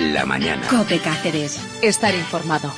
la mañana. COPE Cáceres. Estar informado.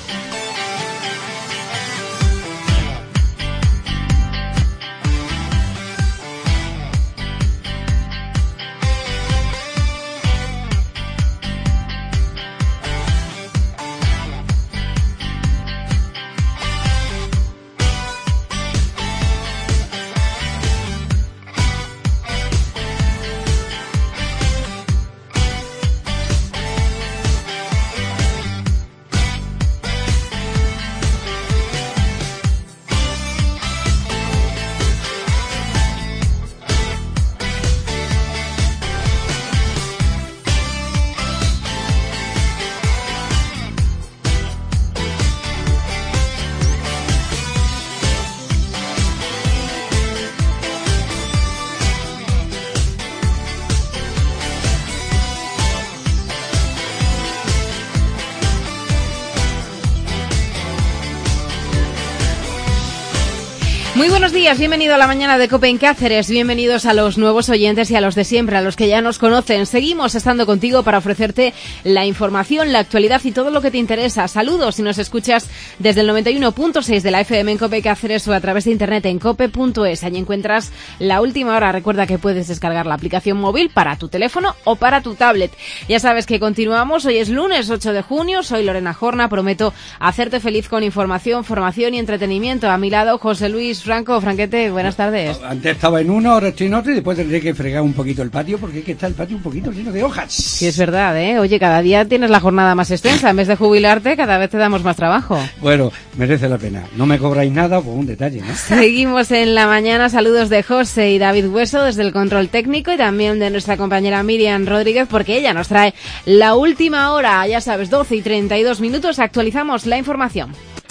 Muy buenos días, bienvenido a la mañana de COPE en Cáceres, bienvenidos a los nuevos oyentes y a los de siempre, a los que ya nos conocen. Seguimos estando contigo para ofrecerte la información, la actualidad y todo lo que te interesa. Saludos si nos escuchas desde el 91.6 de la FM en COPE Cáceres o a través de internet en cope.es. Allí encuentras la última hora. Recuerda que puedes descargar la aplicación móvil para tu teléfono o para tu tablet. Ya sabes que continuamos, hoy es lunes 8 de junio, soy Lorena Jorna, prometo hacerte feliz con información, formación y entretenimiento. A mi lado, José Luis Franco. Franquete, buenas tardes. Antes estaba en uno, ahora estoy en otro y después tendré que fregar un poquito el patio porque es que está el patio un poquito lleno de hojas. Sí, es verdad, ¿eh? Oye, cada día tienes la jornada más extensa. En vez de jubilarte, cada vez te damos más trabajo. Bueno, merece la pena. No me cobráis nada, pues un detalle, ¿no? Seguimos en la mañana. Saludos de José y David Hueso desde el control técnico y también de nuestra compañera Miriam Rodríguez porque ella nos trae la última hora. Ya sabes, 12 y 32 minutos. Actualizamos la información.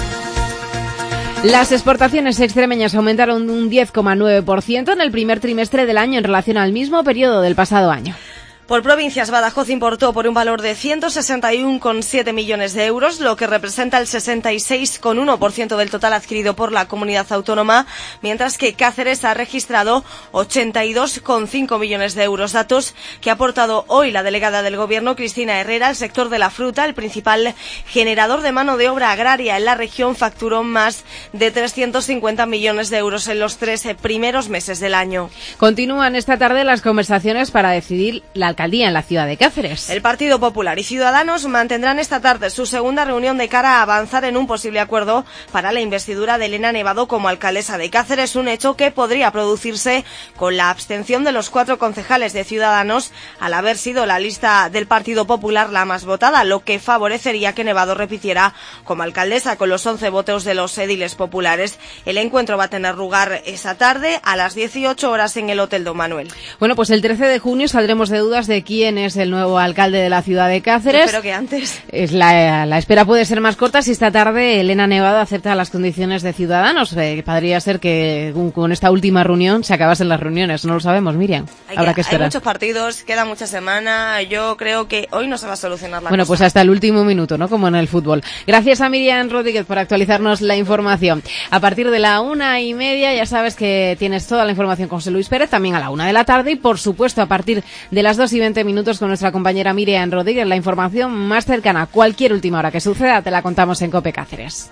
Las exportaciones extremeñas aumentaron un 10,9% en el primer trimestre del año en relación al mismo periodo del pasado año. Por provincias, Badajoz importó por un valor de 161,7 millones de euros, lo que representa el 66,1% del total adquirido por la comunidad autónoma, mientras que Cáceres ha registrado 82,5 millones de euros, datos que ha aportado hoy la delegada del Gobierno, Cristina Herrera. El sector de la fruta, el principal generador de mano de obra agraria en la región, facturó más de 350 millones de euros en los 3 primeros meses del año. Continúan esta tarde las conversaciones para decidir la alcaldía en la ciudad de Cáceres. El Partido Popular y Ciudadanos mantendrán esta tarde su segunda reunión de cara a avanzar en un posible acuerdo para la investidura de Elena Nevado como alcaldesa de Cáceres, un hecho que podría producirse con la abstención de los 4 concejales de Ciudadanos al haber sido la lista del Partido Popular la más votada, lo que favorecería que Nevado repitiera como alcaldesa con los 11 votos de los ediles populares. El encuentro va a tener lugar esta tarde a las 18 horas en el Hotel Don Manuel. Bueno, pues el 13 de junio saldremos de dudas de quién es el nuevo alcalde de la ciudad de Cáceres. Espero que antes. La espera puede ser más corta si esta tarde Elena Nevado acepta las condiciones de Ciudadanos. Podría ser que con esta última reunión se acabasen las reuniones. No lo sabemos, Miriam. Habrá que esperar. Hay muchos partidos, queda mucha semana. Yo creo que hoy no se va a solucionar la cosa. Bueno, pues hasta el último minuto, ¿no? Como en el fútbol. Gracias a Miriam Rodríguez por actualizarnos la información. A partir de la 1:30 ya sabes que tienes toda la información con José Luis Pérez, también a la 1 de la tarde y por supuesto a partir de las 2:20 con nuestra compañera Miriam Rodríguez. La información más cercana, cualquier última hora que suceda, te la contamos en COPE Cáceres.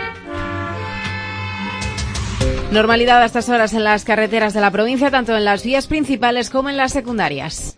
Normalidad a estas horas en las carreteras de la provincia, tanto en las vías principales como en las secundarias.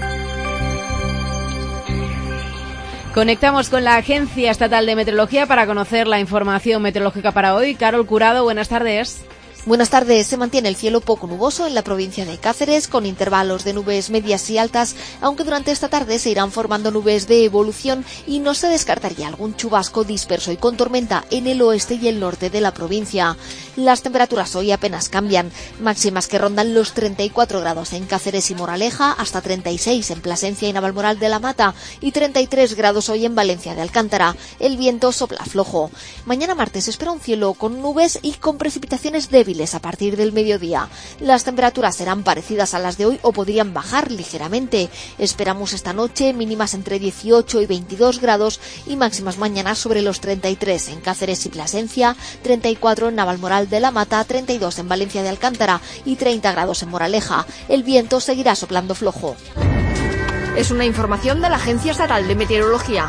Conectamos con la Agencia Estatal de Meteorología para conocer la información meteorológica para hoy. Carol Curado, buenas tardes. Buenas tardes. Se mantiene el cielo poco nuboso en la provincia de Cáceres, con intervalos de nubes medias y altas, aunque durante esta tarde se irán formando nubes de evolución y no se descartaría algún chubasco disperso y con tormenta en el oeste y el norte de la provincia. Las temperaturas hoy apenas cambian, máximas que rondan los 34 grados en Cáceres y Moraleja, hasta 36 en Plasencia y Navalmoral de la Mata y 33 grados hoy en Valencia de Alcántara. El viento sopla flojo. Mañana martes se espera un cielo con nubes y con precipitaciones débiles a partir del mediodía. Las temperaturas serán parecidas a las de hoy o podrían bajar ligeramente. Esperamos esta noche mínimas entre 18 y 22 grados y máximas mañana sobre los 33 en Cáceres y Plasencia, 34 en Navalmoral de la Mata, 32 en Valencia de Alcántara y 30 grados en Moraleja. El viento seguirá soplando flojo. Es una información de la Agencia Estatal de Meteorología.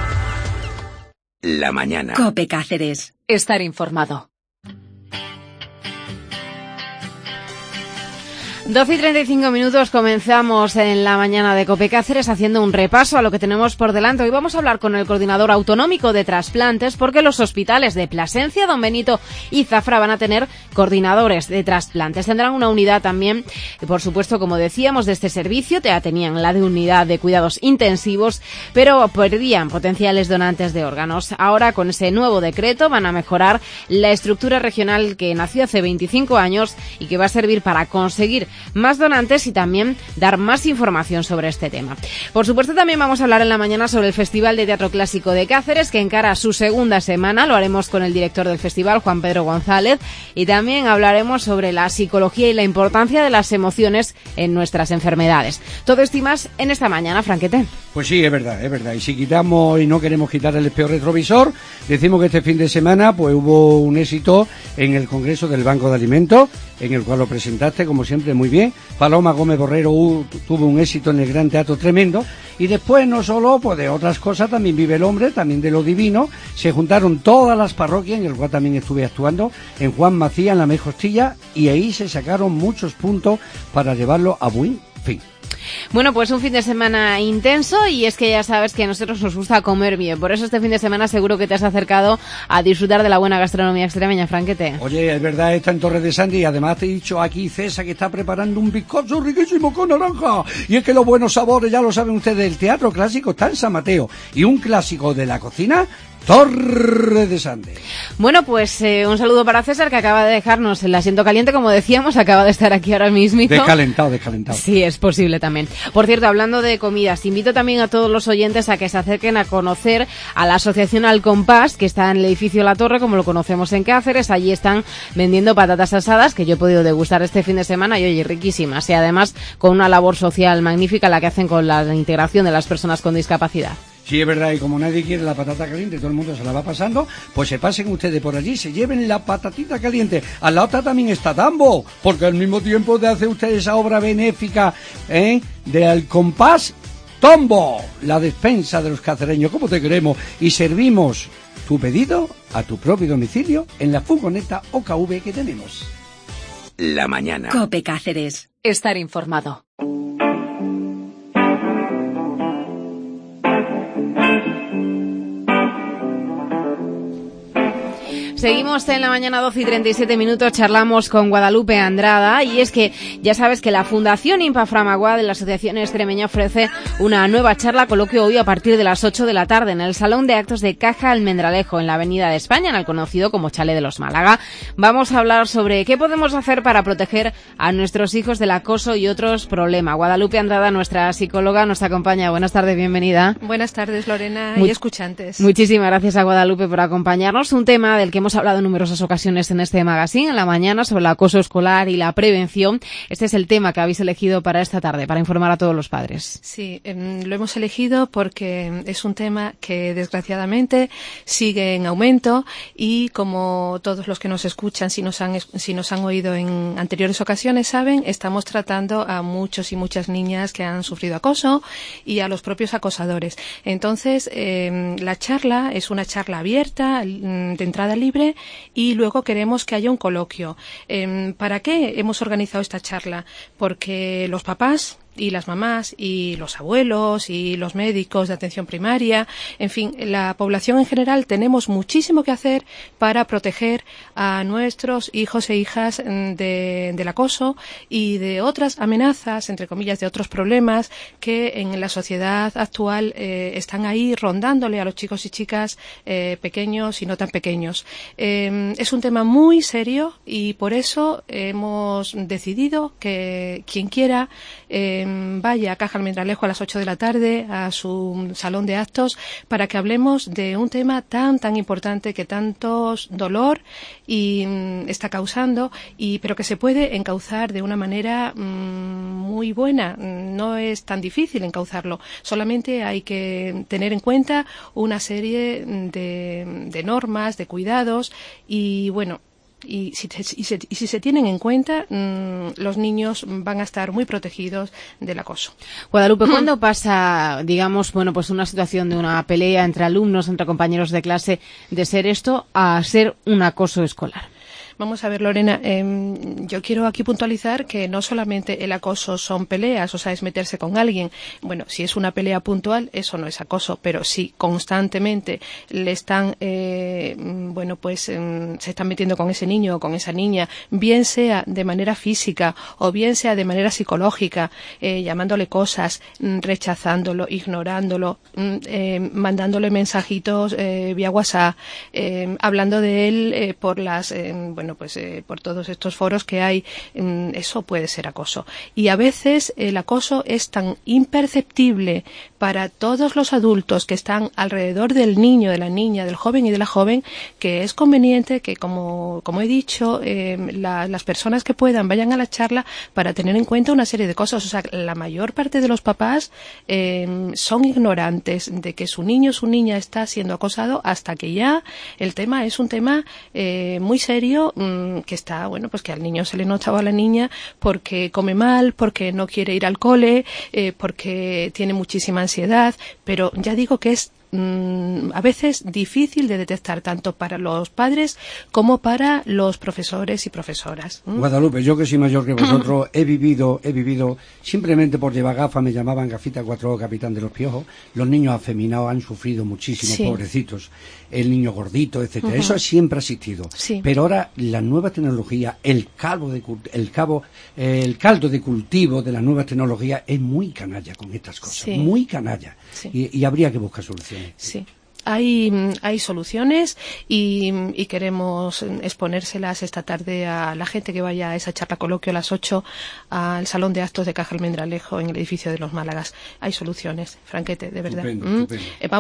La mañana. COPE Cáceres. Estar informado. 12:35 comenzamos en la mañana de COPE Cáceres haciendo un repaso a lo que tenemos por delante. Hoy vamos a hablar con el coordinador autonómico de trasplantes porque los hospitales de Plasencia, Don Benito y Zafra van a tener coordinadores de trasplantes. Tendrán una unidad también, por supuesto, como decíamos, de este servicio. Ya tenían la de unidad de cuidados intensivos, pero perdían potenciales donantes de órganos. Ahora, con ese nuevo decreto, van a mejorar la estructura regional que nació hace 25 años y que va a servir para conseguir más donantes y también dar más información sobre este tema. Por supuesto, también vamos a hablar en la mañana sobre el Festival de Teatro Clásico de Cáceres, que encara su segunda semana. Lo haremos con el director del festival, Juan Pedro González, y también hablaremos sobre la psicología y la importancia de las emociones en nuestras enfermedades. Todo esto y más en esta mañana, Franquete. Pues sí, es verdad, es verdad. Y si quitamos y no queremos quitar el espejo retrovisor, decimos que este fin de semana pues hubo un éxito en el Congreso del Banco de Alimentos, en el cual lo presentaste, como siempre, muy bien. Paloma Gómez Borrero tuvo un éxito en el Gran Teatro tremendo. Y después, no solo pues de otras cosas, también vive el hombre, también de lo divino. Se juntaron todas las parroquias, en el cual también estuve actuando, en Juan Macías, en la Mejostilla, y ahí se sacaron muchos puntos para llevarlo a buen fin. Bueno, pues un fin de semana intenso, y es que ya sabes que a nosotros nos gusta comer bien. Por eso este fin de semana seguro que te has acercado a disfrutar de la buena gastronomía extremeña, Franquete. Oye, es verdad, está en Torres de Sandía, y además te he dicho aquí César que está preparando un bizcocho riquísimo con naranja. Y es que los buenos sabores, ya lo saben ustedes, el teatro clásico está en San Mateo, y un clásico de la cocina, Torres de Sande. Bueno, pues un saludo para César, que acaba de dejarnos el asiento caliente, como decíamos, acaba de estar aquí ahora mismito. Descalentado. Sí, es posible también. Por cierto, hablando de comidas, invito también a todos los oyentes a que se acerquen a conocer a la asociación Al Compás, que está en el edificio La Torre, como lo conocemos en Cáceres. Allí están vendiendo patatas asadas, que yo he podido degustar este fin de semana, y oye, riquísimas. Y además con una labor social magnífica la que hacen con la integración de las personas con discapacidad. Sí, es verdad, y como nadie quiere la patata caliente, todo el mundo se la va pasando, pues se pasen ustedes por allí, se lleven la patatita caliente. Al lado también está Tambo, porque al mismo tiempo de hacer ustedes esa obra benéfica de Al Compás, Tombo, la despensa de los cacereños, como te queremos, y servimos tu pedido a tu propio domicilio en la furgoneta OKV que tenemos. La mañana. COPE Cáceres. Estar informado. Seguimos en la mañana 12:37, charlamos con Guadalupe Andrada, y es que ya sabes que la Fundación Impaframaguá de la Asociación Extremeña ofrece una nueva charla coloquio hoy a partir de las 8 de la tarde en el Salón de Actos de Caja Almendralejo, en la Avenida de España, en el conocido como Chalet de los Málaga. Vamos a hablar sobre qué podemos hacer para proteger a nuestros hijos del acoso y otros problemas. Guadalupe Andrada, nuestra psicóloga, nos acompaña. Buenas tardes, bienvenida. Buenas tardes, Lorena, y escuchantes. Muchísimas gracias a Guadalupe por acompañarnos. Un tema del que hemos hablado en numerosas ocasiones en este magazine, en la mañana, sobre el acoso escolar y la prevención. Este es el tema que habéis elegido para esta tarde, para informar a todos los padres. Sí, lo hemos elegido porque es un tema que desgraciadamente sigue en aumento, y como todos los que nos escuchan, si nos han oído en anteriores ocasiones, saben, estamos tratando a muchos y muchas niñas que han sufrido acoso y a los propios acosadores. Entonces, la charla es una charla abierta, de entrada libre, y luego queremos que haya un coloquio. ¿Para qué hemos organizado esta charla? Porque los papás y las mamás y los abuelos y los médicos de atención primaria, en fin, la población en general, tenemos muchísimo que hacer para proteger a nuestros hijos e hijas del acoso y de otras amenazas, entre comillas, de otros problemas que en la sociedad actual están ahí rondándole a los chicos y chicas pequeños y no tan pequeños. Es un tema muy serio, y por eso hemos decidido que quien quiera vaya a Caja Almendralejo a las 8 de la tarde a su salón de actos, para que hablemos de un tema tan importante, que tanto dolor está causando, pero que se puede encauzar de una manera muy buena. No es tan difícil encauzarlo, solamente hay que tener en cuenta una serie de normas, de cuidados, y bueno, Y si se tienen en cuenta, los niños van a estar muy protegidos del acoso. Guadalupe, ¿cuándo pasa, digamos, bueno, pues una situación de una pelea entre alumnos, entre compañeros de clase, de ser esto a ser un acoso escolar? Vamos a ver, Lorena, yo quiero aquí puntualizar que no solamente el acoso son peleas, o sea, es meterse con alguien. Bueno, si es una pelea puntual, eso no es acoso, pero si constantemente le están, se están metiendo con ese niño o con esa niña, bien sea de manera física o bien sea de manera psicológica, llamándole cosas, rechazándolo, ignorándolo, mandándole mensajitos vía WhatsApp, hablando de él por las, por todos estos foros que hay, eso puede ser acoso. Y a veces el acoso es tan imperceptible para todos los adultos que están alrededor del niño, de la niña, del joven y de la joven, que es conveniente que, como he dicho, las personas que puedan vayan a la charla para tener en cuenta una serie de cosas. O sea, la mayor parte de los papás son ignorantes de que su niño o su niña está siendo acosado hasta que ya el tema es un tema muy serio, que está, que al niño se le nota o a la niña porque come mal, porque no quiere ir al cole, porque tiene muchísima ansiedad, pero ya digo que es a veces difícil de detectar tanto para los padres como para los profesores y profesoras. Guadalupe, yo que soy mayor que vosotros, he vivido, simplemente por llevar gafas, me llamaban Gafita 4O, capitán de los piojos. Los niños afeminados han sufrido muchísimo, sí, pobrecitos. El niño gordito, etcétera. Eso siempre ha existido. Sí. Pero ahora la nueva tecnología, el caldo de cultivo de la nueva tecnología es muy canalla con estas cosas, sí, muy canalla. Sí. Y habría que buscar soluciones. Sí. Hay soluciones y queremos exponérselas esta tarde a la gente que vaya a esa charla coloquio a las 8 al Salón de Actos de Caja Almendralejo en el edificio de los Málagas. Hay soluciones, Franquete, de verdad. Estupendo.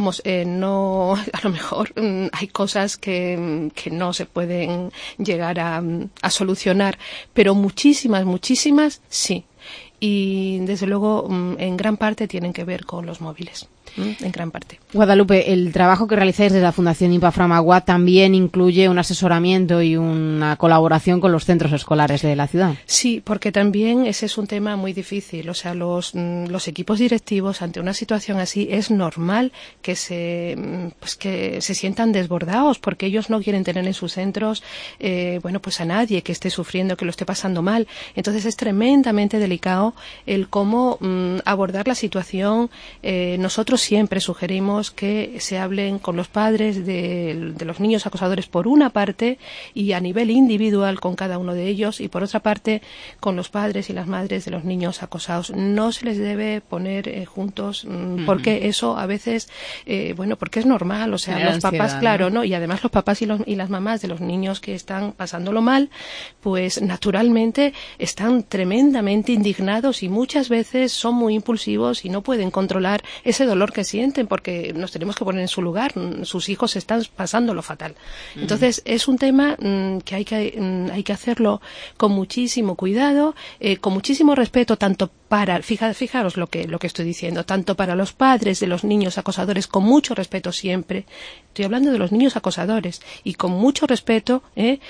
No, a lo mejor hay cosas que no se pueden llegar a solucionar, pero muchísimas sí. Y desde luego en gran parte tienen que ver con los móviles. En gran parte. Guadalupe, el trabajo que realizáis desde la Fundación Impaframagua también incluye un asesoramiento y una colaboración con los centros escolares de la ciudad. Sí, porque también ese es un tema muy difícil. O sea, los equipos directivos ante una situación así es normal que se sientan desbordados porque ellos no quieren tener en sus centros a nadie que esté sufriendo, que lo esté pasando mal. Entonces es tremendamente delicado el cómo abordar la situación. Nosotros siempre sugerimos que se hablen con los padres de los niños acosadores por una parte y a nivel individual con cada uno de ellos y por otra parte con los padres y las madres de los niños acosados. No se les debe poner juntos porque eso a veces, porque es normal, o sea, los papás, claro, ¿no? Y además los papás y las mamás de los niños que están pasándolo mal, pues naturalmente están tremendamente indignados y muchas veces son muy impulsivos y no pueden controlar ese dolor que sienten porque nos tenemos que poner en su lugar, sus hijos están pasándolo fatal. Entonces es un tema que hay que hacerlo con muchísimo cuidado, con muchísimo respeto tanto para, fijaros lo que estoy diciendo, tanto para los padres de los niños acosadores, con mucho respeto siempre, estoy hablando de los niños acosadores, y con mucho respeto,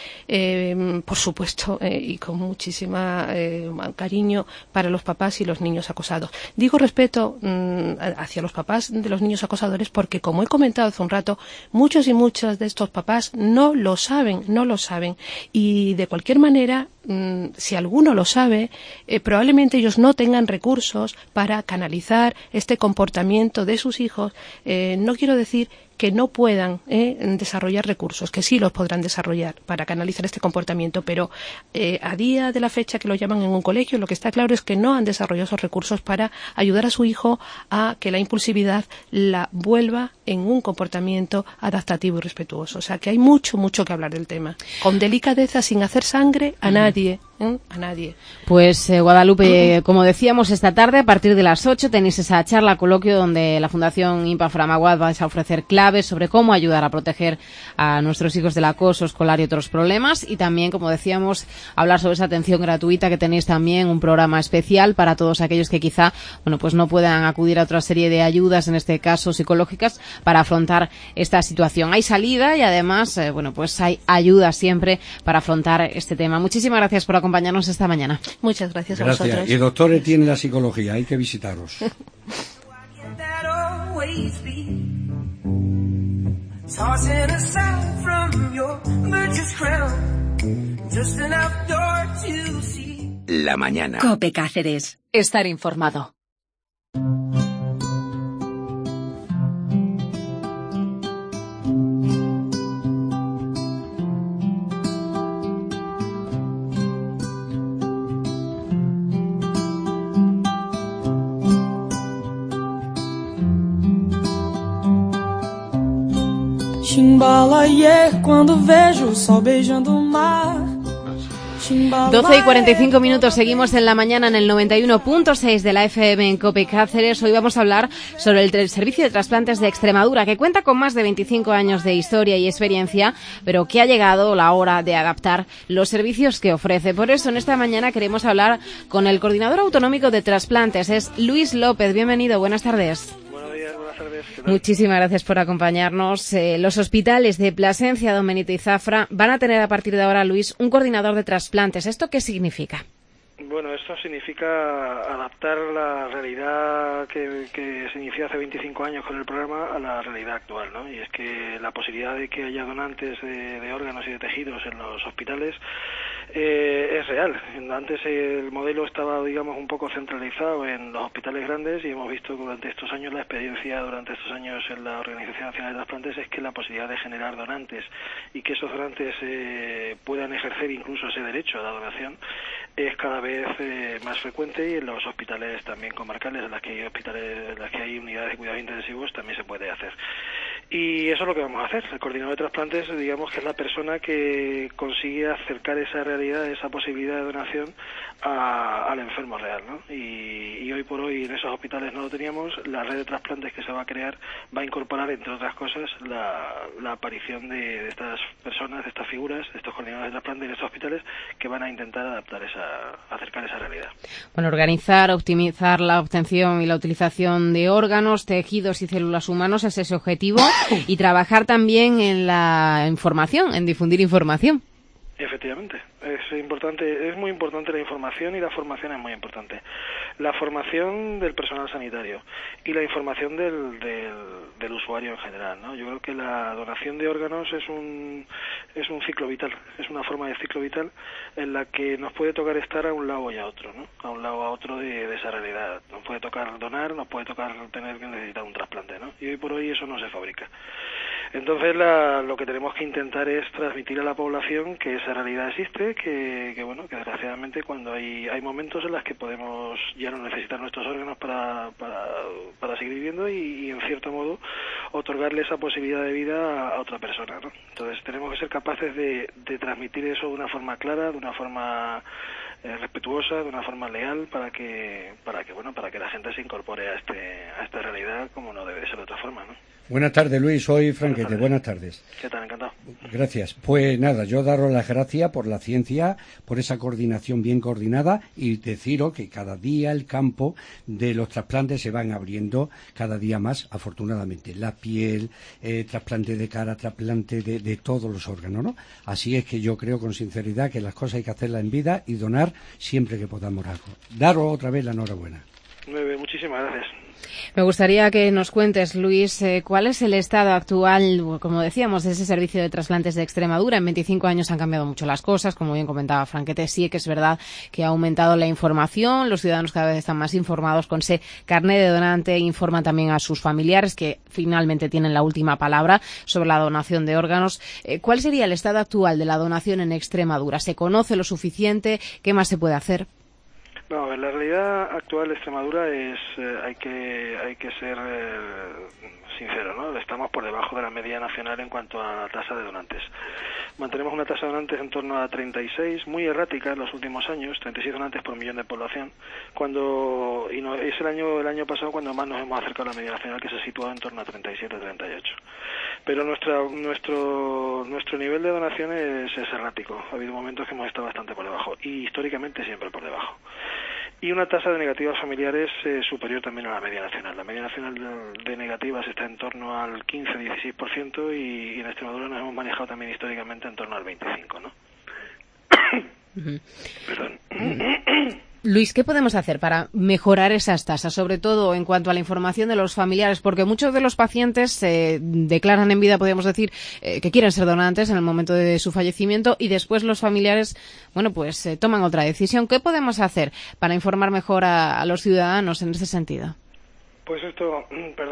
por supuesto, y con muchísima cariño para los papás y los niños acosados. Digo respeto hacia los papás de los niños acosadores porque, como he comentado hace un rato, muchos y muchas de estos papás no lo saben, y de cualquier manera, si alguno lo sabe, probablemente ellos no tengan recursos para canalizar este comportamiento de sus hijos. No quiero decir que no puedan desarrollar recursos, que sí los podrán desarrollar para canalizar este comportamiento, pero a día de la fecha que lo llaman en un colegio, lo que está claro es que no han desarrollado esos recursos para ayudar a su hijo a que la impulsividad la vuelva en un comportamiento adaptativo y respetuoso. O sea, que hay mucho que hablar del tema. Con delicadeza, sin hacer sangre a nadie, a nadie. Pues Guadalupe, como decíamos, esta tarde a partir de las 8 tenéis esa charla, coloquio, donde la Fundación Impa Framaguad vais a ofrecer claves sobre cómo ayudar a proteger a nuestros hijos del acoso escolar y otros problemas, y también, como decíamos, hablar sobre esa atención gratuita, que tenéis también un programa especial para todos aquellos que quizá, bueno, pues no puedan acudir a otra serie de ayudas, en este caso psicológicas, para afrontar esta situación. Hay salida y además, bueno, pues hay ayuda siempre para afrontar este tema. Muchísimas gracias por acompañarnos esta mañana. Muchas gracias a vosotros. Y doctores tiene la psicología, hay que visitaros. La mañana. COPE Cáceres. Estar informado. Chimbala, yeah, quando vejo o sol beijando o mar. 12 y 45 minutos, seguimos en la mañana en el 91.6 de la FM en COPE Cáceres. Hoy vamos a hablar sobre el servicio de trasplantes de Extremadura, que cuenta con más de 25 años de historia y experiencia, pero que ha llegado la hora de adaptar los servicios que ofrece. Por eso, en esta mañana queremos hablar con el coordinador autonómico de trasplantes, es Luis López. Bienvenido, buenas tardes. Muchísimas gracias por acompañarnos. Los hospitales de Plasencia, Don Benito y Zafra van a tener a partir de ahora, Luis, un coordinador de trasplantes. ¿Esto qué significa? Bueno, esto significa adaptar la realidad que se inició hace 25 años con el programa a la realidad actual, ¿no? Y es que la posibilidad de que haya donantes de órganos y de tejidos en los hospitales es real. Antes el modelo estaba, digamos, un poco centralizado en los hospitales grandes, y hemos visto durante estos años, la experiencia durante estos años en la Organización Nacional de Trasplantes es que la posibilidad de generar donantes y que esos donantes puedan ejercer incluso ese derecho a la donación es cada vez más frecuente, y en los hospitales también comarcales, en las que hay unidades de cuidados intensivos, también se puede hacer. Y eso es lo que vamos a hacer. El coordinador de trasplantes, digamos que es la persona que consigue acercar esa realidad, esa posibilidad de donación al enfermo real, ¿no? Y hoy por hoy en esos hospitales no lo teníamos. La red de trasplantes que se va a crear va a incorporar, entre otras cosas, la aparición de estas personas, de estas figuras, de estos coordinadores de trasplantes en estos hospitales, que van a intentar acercar esa realidad. Bueno, organizar, optimizar la obtención y la utilización de órganos, tejidos y células humanos es ese objetivo, y trabajar también en la información, en difundir información. Efectivamente, es muy importante la información, y la formación es muy importante. La formación del personal sanitario y la información del usuario en general, ¿no? Yo creo que la donación de órganos es un ciclo vital, es una forma de ciclo vital en la que nos puede tocar estar a un lado y a otro, ¿no? A un lado o a otro de esa realidad. Nos puede tocar donar, nos puede tocar tener que necesitar un trasplante, ¿no? Y hoy por hoy eso no se fabrica. Entonces lo que tenemos que intentar es transmitir a la población que esa realidad existe, que bueno, que desgraciadamente cuando hay momentos en los que podemos ya no necesitar nuestros órganos para seguir viviendo, y en cierto modo otorgarle esa posibilidad de vida a otra persona, ¿no? Entonces tenemos que ser capaces de transmitir eso de una forma clara, de una forma respetuosa, de una forma leal, para que la gente se incorpore a esta realidad como no debe ser de otra forma, ¿no? Buenas tardes, Luis, soy Franquete, buenas tardes. ¿Qué tal? Encantado. Gracias. Pues nada, yo daros las gracias por la ciencia, por esa coordinación bien coordinada, y deciros que cada día el campo de los trasplantes se van abriendo cada día más, afortunadamente. La piel, trasplante de cara, trasplante de todos los órganos, ¿no? Así es que yo creo con sinceridad que las cosas hay que hacerlas en vida y donar siempre que podamos algo. Daros otra vez la enhorabuena. Muchísimas gracias. Me gustaría que nos cuentes, Luis, cuál es el estado actual, como decíamos, de ese servicio de trasplantes de Extremadura. En 25 años han cambiado mucho las cosas, como bien comentaba Franquete. Sí que es verdad que ha aumentado la información, los ciudadanos cada vez están más informados con ese carnet de donante, informan también a sus familiares, que finalmente tienen la última palabra sobre la donación de órganos. ¿Cuál sería el estado actual de la donación en Extremadura? ¿Se conoce lo suficiente? ¿Qué más se puede hacer? No, la realidad actual de Extremadura es hay que ser sincero, ¿no? Estamos por debajo de la media nacional en cuanto a la tasa de donantes. mantenemos una tasa de donantes en torno a 36, muy errática en los últimos años, 36 donantes por millón de población, es el año pasado cuando más nos hemos acercado a la media nacional, que se ha situado en torno a 37-38. Pero nuestro nivel de donaciones es errático. Ha habido momentos que hemos estado bastante por debajo y históricamente siempre por debajo. Y una tasa de negativas familiares superior también a la media nacional. La media nacional de negativas está en torno al 15-16% y en Extremadura nos hemos manejado también históricamente en torno al 25%, ¿no? Perdón. Luis, ¿qué podemos hacer para mejorar esas tasas, sobre todo en cuanto a la información de los familiares? Porque muchos de los pacientes declaran en vida, podríamos decir, que quieren ser donantes en el momento de su fallecimiento y después los familiares, toman otra decisión. ¿Qué podemos hacer para informar mejor a los ciudadanos en ese sentido? Pues esto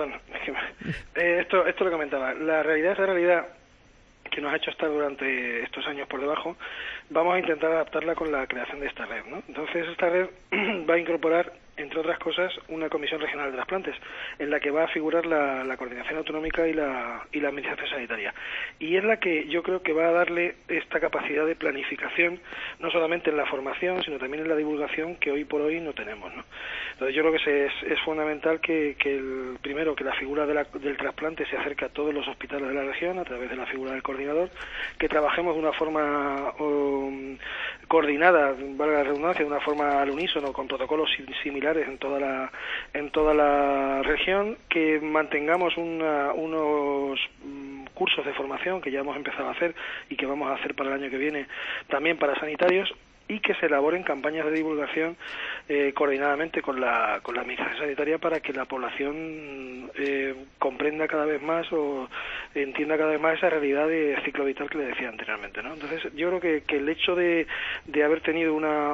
lo comentaba. La realidad que nos ha hecho estar durante estos años por debajo, vamos a intentar adaptarla con la creación de esta red, ¿no? Entonces esta red va a incorporar, entre otras cosas, una comisión regional de trasplantes, en la que va a figurar la coordinación autonómica y la administración sanitaria. Y es la que yo creo que va a darle esta capacidad de planificación, no solamente en la formación, sino también en la divulgación, que hoy por hoy no tenemos, ¿no? Entonces yo creo que es fundamental que la figura del trasplante se acerque a todos los hospitales de la región a través de la figura del coordinador, que trabajemos de una forma coordinada, valga la redundancia, de una forma al unísono, con protocolos similares en toda la región, que mantengamos unos cursos de formación que ya hemos empezado a hacer y que vamos a hacer para el año que viene también para sanitarios, y que se elaboren campañas de divulgación coordinadamente con la administración sanitaria para que la población comprenda cada vez más o entienda cada vez más esa realidad de ciclo vital que le decía anteriormente, ¿no? Entonces yo creo que el hecho de haber tenido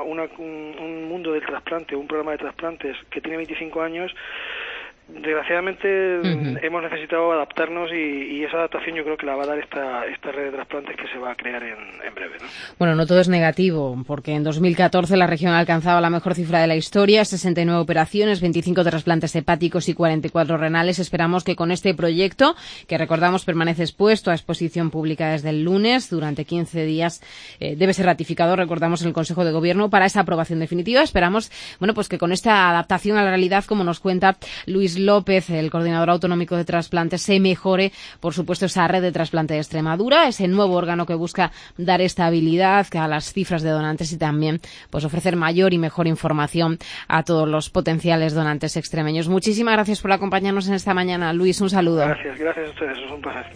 un mundo del trasplante, un programa de trasplantes que tiene 25 años, desgraciadamente hemos necesitado adaptarnos y esa adaptación yo creo que la va a dar esta red de trasplantes que se va a crear en breve, ¿no? Bueno, no todo es negativo, porque en 2014 la región ha alcanzado la mejor cifra de la historia, 69 operaciones, 25 trasplantes hepáticos y 44 renales. Esperamos que con este proyecto, que recordamos permanece expuesto a exposición pública desde el lunes, durante 15 días, debe ser ratificado, recordamos, en el Consejo de Gobierno para esa aprobación definitiva. Esperamos, que con esta adaptación a la realidad, como nos cuenta Luis López, el coordinador autonómico de trasplantes, se mejore, por supuesto, esa red de trasplante de Extremadura, ese nuevo órgano que busca dar estabilidad a las cifras de donantes y también ofrecer mayor y mejor información a todos los potenciales donantes extremeños. Muchísimas gracias por acompañarnos en esta mañana, Luis. Un saludo. Gracias a ustedes, es un placer.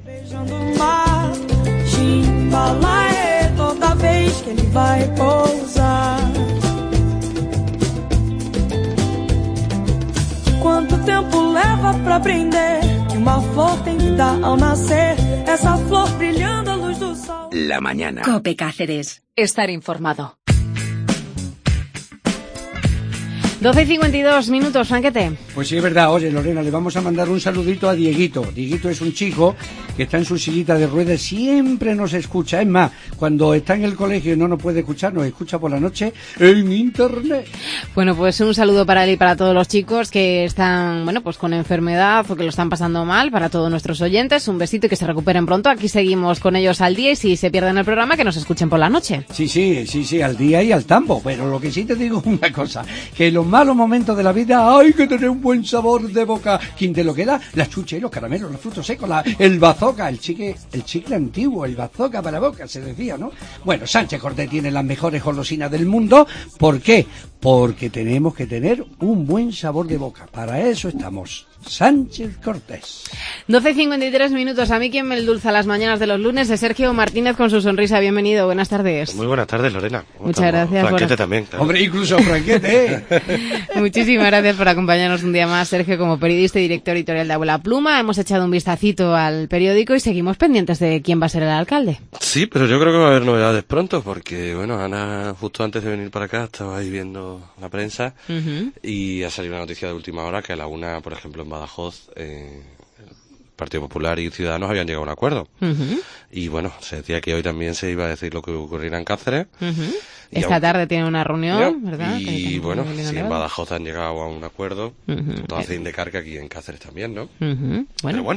Quanto tempo leva pra aprender que uma flor tem vida ao nascer, essa flor brilhando à luz do sol. La mañana. COPE Cáceres. Estar informado. 12:52, Franquete. Pues sí, es verdad. Oye, Lorena, le vamos a mandar un saludito a Dieguito. Dieguito es un chico que está en su sillita de ruedas, siempre nos escucha. Es más, cuando está en el colegio y no nos puede escuchar, nos escucha por la noche en internet. Bueno, pues un saludo para él y para todos los chicos que están, con enfermedad o que lo están pasando mal, para todos nuestros oyentes. Un besito y que se recuperen pronto. Aquí seguimos con ellos al día y si se pierden el programa, que nos escuchen por la noche. Sí, al día y al tambo. Pero lo que sí te digo es una cosa, que los malos momentos de la vida hay que tener un buen sabor de boca. ¿Quién te lo queda? Las chuches, los caramelos, los frutos secos, el bazooka, el chicle antiguo, el bazooka para boca, se decía, ¿no? Bueno, Sánchez Cortés tiene las mejores golosinas del mundo. ¿Por qué? Porque tenemos que tener un buen sabor de boca. Para eso estamos. Sánchez Cortés. 12:53. A mí quien me endulza las mañanas de los lunes es Sergio Martínez con su sonrisa. Bienvenido, buenas tardes. Muy buenas tardes, Lorena. Muchas gracias. Franquete también. Claro. Hombre, incluso Franquete. Muchísimas gracias por acompañarnos un día más, Sergio, como periodista y director editorial de Abuela Pluma. Hemos echado un vistacito al periódico y seguimos pendientes de quién va a ser el alcalde. Sí, pero yo creo que va a haber novedades pronto, porque, Ana, justo antes de venir para acá, estaba ahí viendo la prensa y ha salido una noticia de última hora que a la una, por ejemplo, en Badajoz, el Partido Popular y Ciudadanos habían llegado a un acuerdo. Y se decía que hoy también se iba a decir lo que ocurrirá en Cáceres. Esta tarde tiene una reunión, ¿verdad? Y si en Badajoz han llegado a un acuerdo, todo hace indicar que aquí en Cáceres también, ¿no? Pero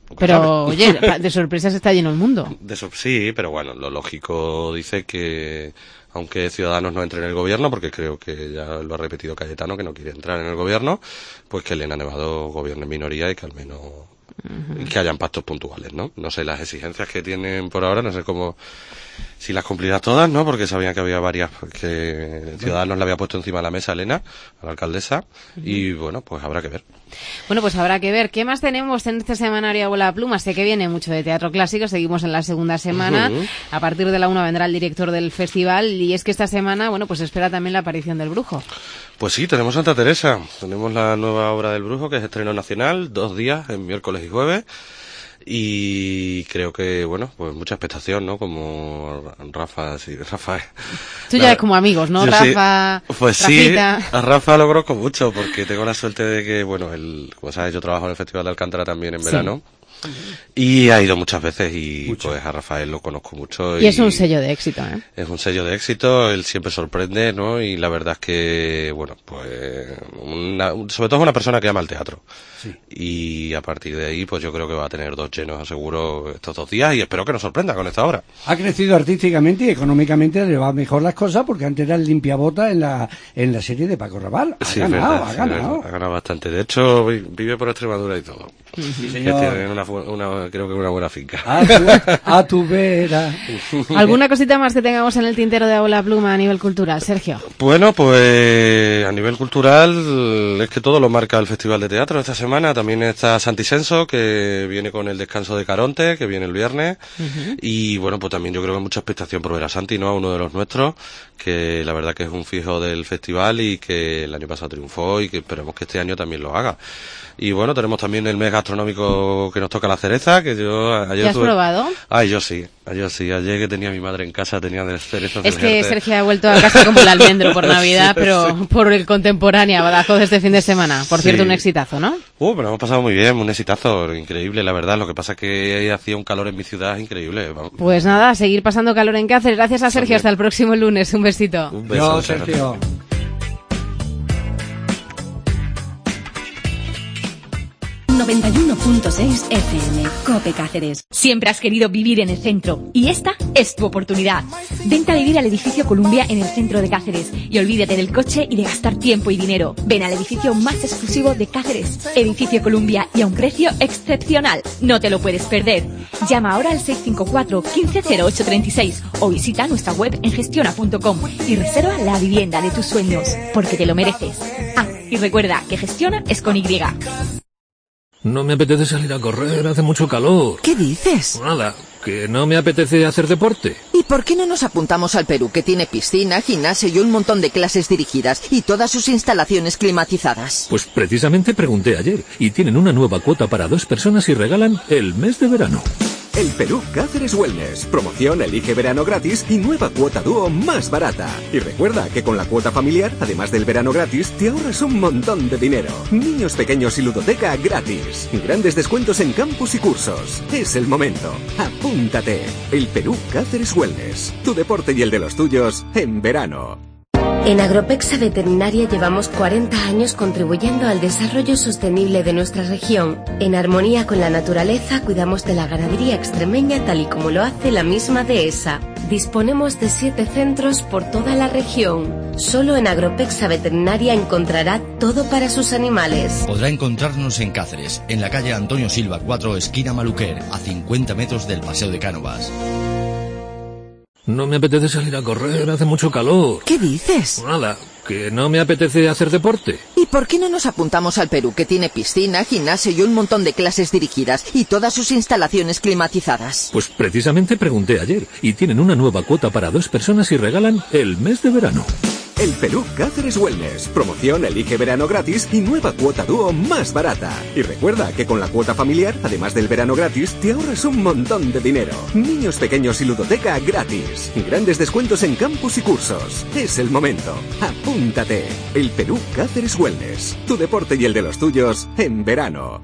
Pero, oye, de sorpresas está lleno el mundo. Sí, pero bueno, lo lógico dice que, aunque Ciudadanos no entre en el gobierno, porque creo que ya lo ha repetido Cayetano, que no quiere entrar en el gobierno, pues que Elena Nevado gobierne en minoría y que al menos que hayan pactos puntuales, ¿no? No sé las exigencias que tienen por ahora, no sé cómo, si las cumplirá todas, ¿no? Porque sabían que había varias que Ciudadanos le había puesto encima de la mesa a Elena, a la alcaldesa, y bueno, pues habrá que ver. Bueno, pues habrá que ver. ¿Qué más tenemos en este semanario Abuela Pluma? Sé que viene mucho de teatro clásico, seguimos en la segunda semana. A partir de la 1 vendrá el director del festival, y es que esta semana, bueno, pues espera también la aparición del Brujo. Pues sí, tenemos Santa Teresa, tenemos la nueva obra del Brujo, que es estreno nacional, 2 días, en miércoles y jueves. Y creo que, bueno, pues mucha expectación, ¿no? Como Rafa. Tú ya eres como amigos, ¿no? Rafa, sí. Pues Rafita. Sí, a Rafa lo conozco mucho porque tengo la suerte de que, bueno, como sabes, yo trabajo en el Festival de Alcántara también en verano. Y ha ido muchas veces y pues a Rafael lo conozco mucho. Y es un sello de éxito, ¿eh? Es un sello de éxito, él siempre sorprende, ¿no? Y la verdad es que, bueno, pues sobre todo es una persona que ama el teatro. Sí. Y a partir de ahí, pues yo creo que va a tener 2 llenos, aseguro, estos 2 días, y espero que nos sorprenda con esta obra. Ha crecido artísticamente y económicamente, le va mejor las cosas, porque antes era el limpiabota en la serie de Paco Rabanne. Ha ganado bastante. De hecho, vive por Extremadura y todo. Sí, señor. Que tienen creo que una buena finca. A tu vera. ¿Alguna cosita más que tengamos en el tintero de Abuela Pluma a nivel cultural, Sergio? Bueno, pues a nivel cultural es que todo lo marca el Festival de Teatro esta semana. También está Santisenso, que viene con el descanso de Caronte, que viene el viernes. Y bueno, pues también yo creo que hay mucha expectación por ver a Santi, ¿no? A uno de los nuestros, que la verdad que es un fijo del festival y que el año pasado triunfó y que esperemos que este año también lo haga. Y bueno, tenemos también el mes gastronómico que nos toca la cereza, que yo ayer ¿Ya has probado? Ay, yo sí. Ayer que tenía a mi madre en casa, tenía de cerezas. Es que Sergio ha vuelto a casa como el almendro por Navidad, pero por el contemporáneo Badajoz este fin de semana. Por cierto, un exitazo, ¿no? Pero hemos pasado muy bien, un exitazo, increíble, la verdad. Lo que pasa es que hacía un calor en mi ciudad increíble. Pues nada, a seguir pasando calor en Cáceres. Gracias a Sergio, hasta el próximo lunes. Un besito. Un beso, Sergio. 91.6 FM, COPE Cáceres. Siempre has querido vivir en el centro y esta es tu oportunidad. Vente a vivir al edificio Columbia en el centro de Cáceres y olvídate del coche y de gastar tiempo y dinero. Ven al edificio más exclusivo de Cáceres, Edificio Columbia, y a un precio excepcional. No te lo puedes perder. Llama ahora al 654 150836 o visita nuestra web en gestiona.com y reserva la vivienda de tus sueños, porque te lo mereces. Y recuerda que Gestiona es con Y. No me apetece salir a correr, hace mucho calor. ¿Qué dices? Nada, que no me apetece hacer deporte. ¿Y por qué no nos apuntamos al Perú, que tiene piscina, gimnasio y un montón de clases dirigidas y todas sus instalaciones climatizadas? Pues precisamente pregunté ayer y tienen una nueva cuota para 2 personas y regalan el mes de verano. El Perú Cáceres Wellness. Promoción Elige Verano gratis y nueva cuota dúo más barata. Y recuerda que con la cuota familiar, además del verano gratis, te ahorras un montón de dinero. Niños pequeños y ludoteca gratis. Grandes descuentos en campus y cursos. Es el momento. Apúntate. El Perú Cáceres Wellness. Tu deporte y el de los tuyos en verano. En Agropexa Veterinaria llevamos 40 años contribuyendo al desarrollo sostenible de nuestra región. En armonía con la naturaleza, cuidamos de la ganadería extremeña tal y como lo hace la misma dehesa. Disponemos de 7 centros por toda la región. Solo en Agropexa Veterinaria encontrará todo para sus animales. Podrá encontrarnos en Cáceres, en la calle Antonio Silva 4, esquina Maluquer, a 50 metros del Paseo de Cánovas. No me apetece salir a correr, hace mucho calor. ¿Qué dices? Nada, que no me apetece hacer deporte. ¿Y por qué no nos apuntamos al Perú, que tiene piscina, gimnasio y un montón de clases dirigidas y todas sus instalaciones climatizadas? Pues precisamente pregunté ayer y tienen una nueva cuota para 2 personas y regalan el mes de verano. El Perú Cáceres Wellness. Promoción Elige Verano gratis y nueva cuota dúo más barata. Y recuerda que con la cuota familiar, además del verano gratis, te ahorras un montón de dinero. Niños pequeños y ludoteca gratis. Grandes descuentos en campus y cursos. Es el momento. Apúntate. El Perú Cáceres Wellness. Tu deporte y el de los tuyos en verano.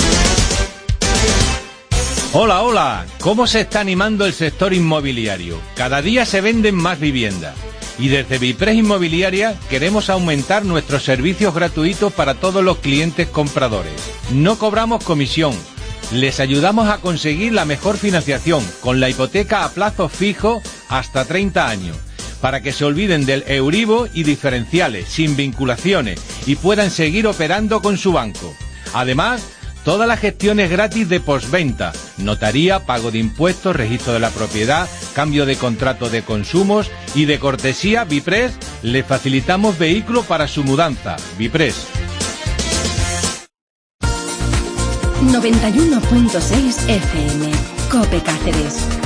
Hola, hola. ¿Cómo se está animando el sector inmobiliario? Cada día se venden más viviendas. Y desde Bipres Inmobiliaria queremos aumentar nuestros servicios gratuitos para todos los clientes compradores. No cobramos comisión, Les ayudamos a conseguir la mejor financiación con la hipoteca a plazo fijo hasta 30 años, para que se olviden del Euribor y diferenciales, sin vinculaciones, y puedan seguir operando con su banco. Además, todas las gestiones gratis de postventa, notaría, pago de impuestos, registro de la propiedad, cambio de contrato de consumos y de cortesía, Bipres, le facilitamos vehículo para su mudanza. Bipres. 91.6 FM. COPE Cáceres.